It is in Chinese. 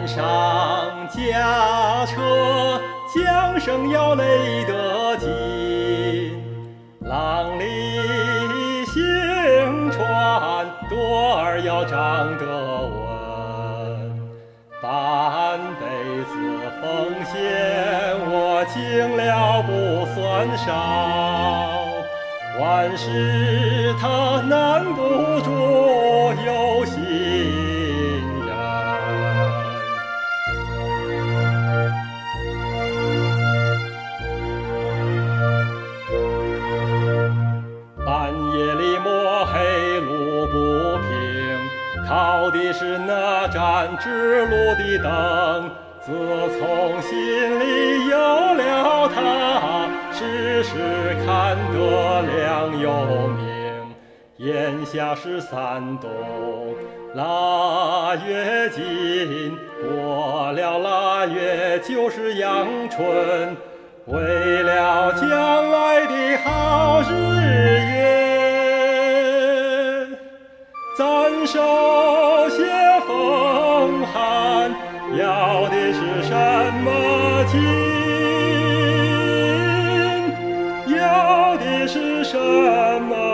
上驾车，桨声摇擂得紧。浪里行船，舵儿要张得稳。半辈子奉献，我尽了不算少。万事它难不住有心人。半夜里摸黑路不平，靠的是那盏指路的灯。自从心里有了它，时时看得亮又明。眼下是3冬，腊月尽，过了腊月就是阳春。为了将来的好日月，暂受些风寒，要的是什么情？要的是什么